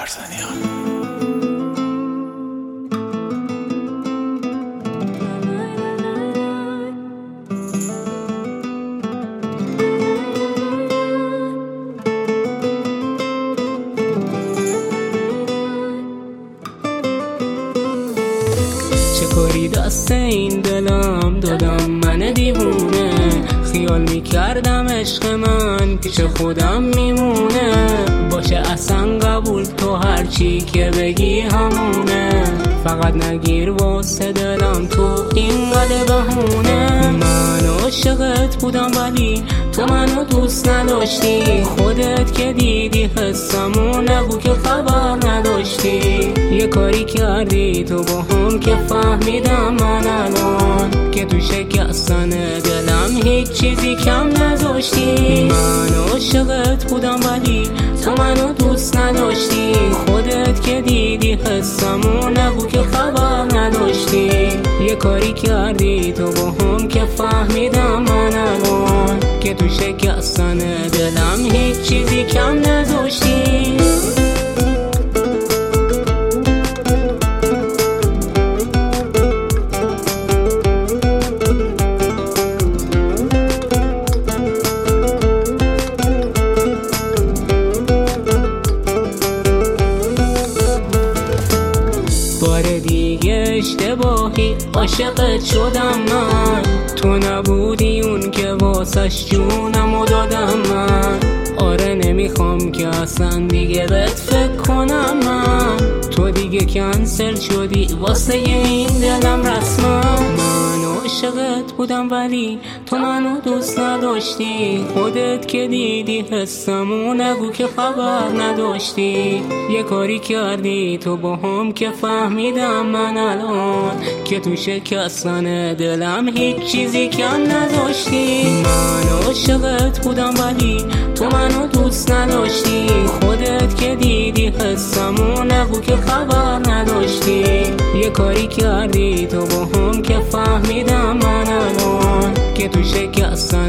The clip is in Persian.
یارزنیان. کاری دست این دلم دادم من دیوونه، خیال میکردم عشق من پیش خودم میمونه، باشه اصلا قبول تو هرچی که بگی همونه، فقط نگیر واسه دلم تو اینقدر بهونه. من عاشقت بودم ولی تو منو دوست نداشتی، خودت که دیدی حسمو نگو که خبر نداشتی، یه کاری کردی تو با هم که فهمیدم من الان که تو شکستن دلم هیچ چیزی کم نذاشتی. من عاشقت بودم ولی تو منو دوست نداشتی، خودت که دیدی حسمو نگو که خبر نداشتی، یه کاری کردی تو با هم که فهمیدم من الان که تو شکستن دلم هیچ چیزی کم نذاشتی. بار دیگه اشتباهی عاشقت شدم من، تو نبودی اون که واسش جونمو دادم من، آره نمیخوام که اصلا دیگه بهت فکر کنم من، تو دیگه کنسل شدی واسه این دلم رسما. من عاشقت بودم ولی تو منو دوست نداشتی، خودت که دیدی حسمو نگو که خبر نداشتی، یه کاری کردی تو با هم که فهمیدم من الان که تو شکستن دلم هیچ چیزی کم نذاشتی. من عاشقت بودم ولی تو منو دوست نداشتی، خودت که دیدی حسمو نگو که خبر نداشتی، یه کاری کردی تو با هم که فهمیدم من الان که تو شکستن